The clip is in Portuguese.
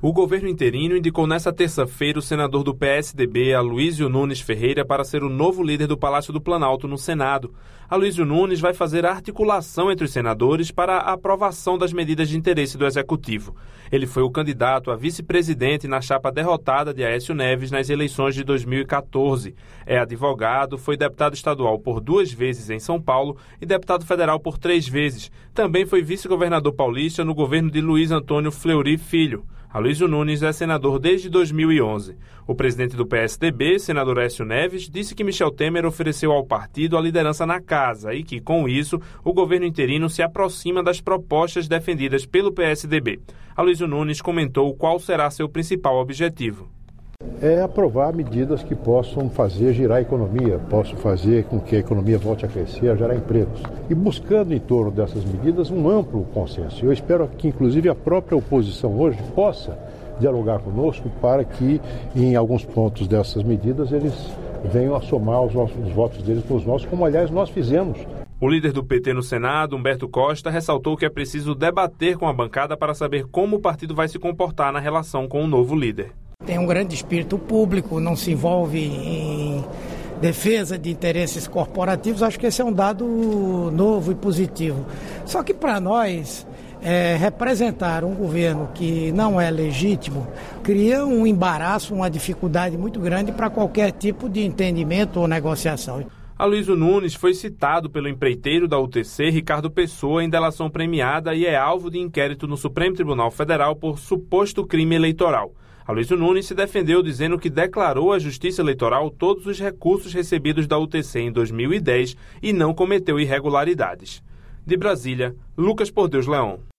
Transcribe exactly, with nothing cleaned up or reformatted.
O governo interino indicou nesta terça-feira o senador do P S D B, Aloysio Nunes Ferreira, para ser o novo líder do Palácio do Planalto no Senado. Aloysio Nunes vai fazer a articulação entre os senadores para a aprovação das medidas de interesse do Executivo. Ele foi o candidato a vice-presidente na chapa derrotada de Aécio Neves nas eleições de dois mil e quatorze. É advogado, foi deputado estadual por duas vezes em São Paulo e deputado federal por três vezes. Também foi vice-governador paulista no governo de Luiz Antônio Fleury Filho. Aloysio Nunes é senador desde dois mil e onze. O presidente do P S D B, senador Aécio Neves, disse que Michel Temer ofereceu ao partido a liderança na casa e que, com isso, o governo interino se aproxima das propostas defendidas pelo P S D B. Aloysio Nunes comentou qual será seu principal objetivo. É aprovar medidas que possam fazer girar a economia, possam fazer com que a economia volte a crescer, a gerar empregos. E buscando em torno dessas medidas um amplo consenso. Eu espero que, inclusive, a própria oposição hoje possa dialogar conosco para que, em alguns pontos dessas medidas, eles venham a somar os, nossos, os votos deles com os nossos, como, aliás, nós fizemos. O líder do P T no Senado, Humberto Costa, ressaltou que é preciso debater com a bancada para saber como o partido vai se comportar na relação com o novo líder. Tem um grande espírito público, não se envolve em defesa de interesses corporativos. Acho que esse é um dado novo e positivo. Só que para nós, é, representar um governo que não é legítimo cria um embaraço, uma dificuldade muito grande para qualquer tipo de entendimento ou negociação. Aloysio Nunes foi citado pelo empreiteiro da U T C, Ricardo Pessoa, em delação premiada e é alvo de inquérito no Supremo Tribunal Federal por suposto crime eleitoral. Aloysio Nunes se defendeu dizendo que declarou à Justiça Eleitoral todos os recursos recebidos da U T C em dois mil e dez e não cometeu irregularidades. De Brasília, Lucas Por Deus Leão.